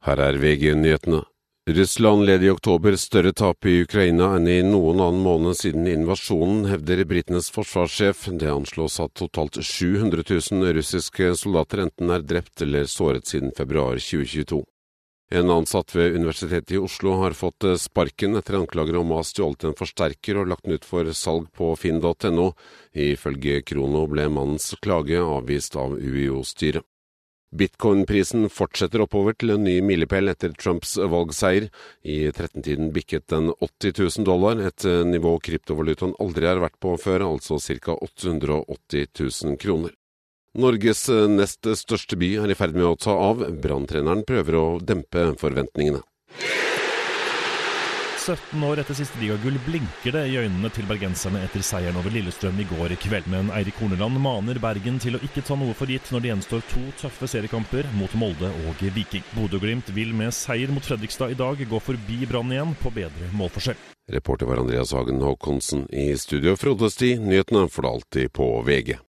Her VG-nyhetene. Russland led I oktober større tap I Ukraina enn I noen annen måned siden invasjonen, hevder britenes forsvarssjef. Det anslås at totalt 700 000 russiske soldater enten drept eller såret siden februar 2022. En ansatt ved Universitetet I Oslo har fått sparken etter anklager om å ha stjålet en forsterker og lagt den ut for salg på finn.no. Ifølge Krono ble mannens klage avvist av UiO-styret. Bitcoin-prisen fortsetter oppover til en ny milepæl etter Trumps valgseier. I 13-tiden bikket den $80 000, et nivå kryptovalutaen aldri har vært på før, altså ca. 880 000 kroner. Norges nest største by I ferd med å ta av. Branntreneren prøver å dempe forventningene. 17 år etter siste ligagull blinker det I øynene til bergenserne etter seieren over Lillestrøm I går kveld. Men Eirik Horneland maner Bergen til å ikke ta noe for gitt når det gjenstår 2 tøffe seriekamper mot Molde og Viking. Bodø/Glimt vil med seier mot Fredrikstad I dag gå forbi Brann igjen på bedre målforskjell. Reporter var Andreas Hagen Håkonsen. I studio Frode Sti. Nyhetene får du alltid på VG.